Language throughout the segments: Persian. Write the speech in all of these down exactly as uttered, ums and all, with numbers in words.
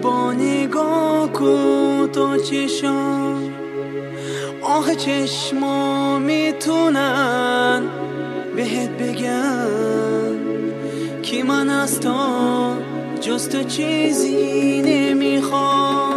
با نگاه کن تو چشام، آخه چشما میتونن بهت بگن که من از تو جز تو چیزی نمیخوام.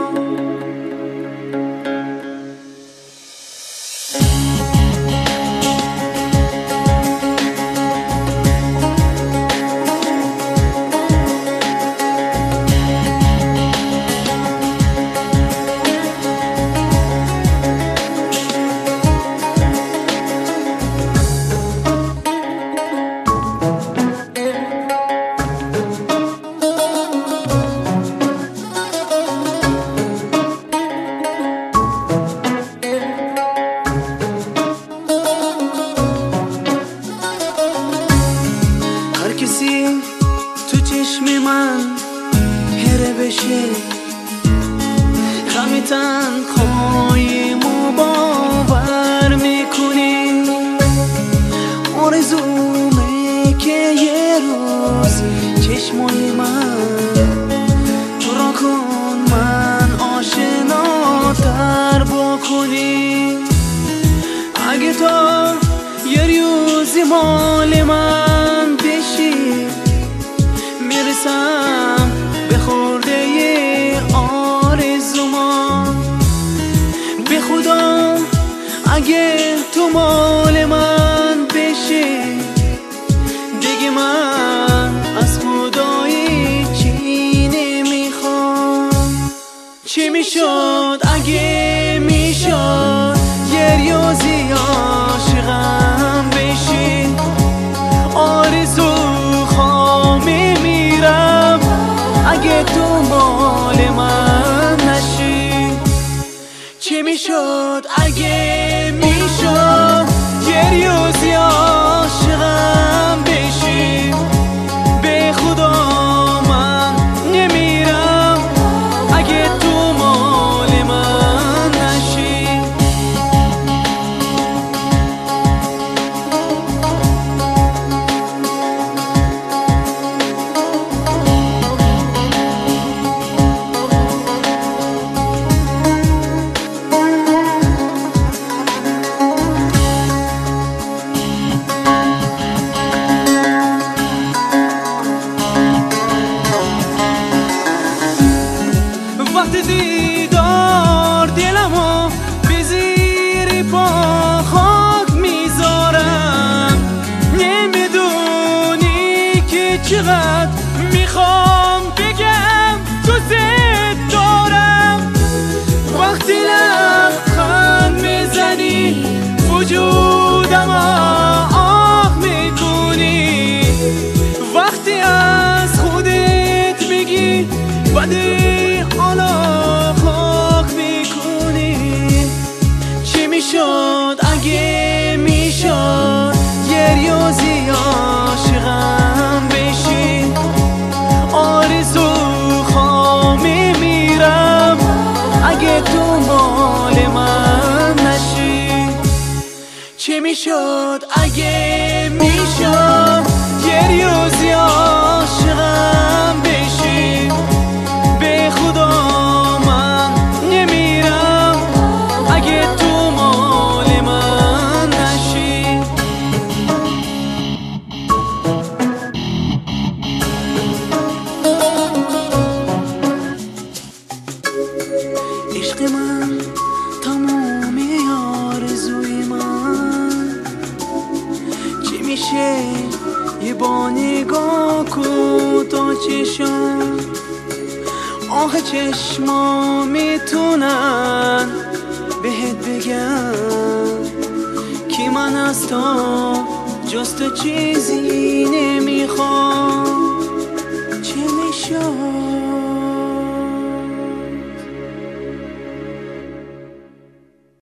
کسی تو چشم من هره بشه، غم تنهاییمو باور میکنی. آرزومه که یه روز چشمای من تو را کن من آشناتر بکنی. اگه تو یه روزی مال من بشی، میرسم به خورده آرزومان. به خدا اگه تو مال من بشی، دیگه من از خدایی چی نمیخوام. چی میشد اگه میشد یه روزی عاشقم بشی؟ آرزو خوامی میرم اگه تو مال من نشی. چی میشد اگه میشد یه روزی عاشقم بشی؟ به خدا من نمیرم اگه تو مال من نشی. وقتی دیدار دلمو به زیر پا خاک میذارم، نمیدونی که چقدر میخوام بگم دوست دارم. وقتی لبخند میزنی وجودم آه میکنی، وقتی از خودت میگی بدی حالا خاک میکنی. چی میشد اگه میشد یه روزی عاشقم بشی؟ آرزو خوامی میرم اگه تو مال من نشی. چی میشد اگه میشد یه روزی عاشقم بشی؟ به خدا من نمیرم اگه تو مال من نشی. عشق من تمومی آرزوی من، چی میشه یه با نگاه کن تو چشام، آخه چشما میتونن بهت بگن که من از تو جز تو چیزی نمیخوام. چه میشد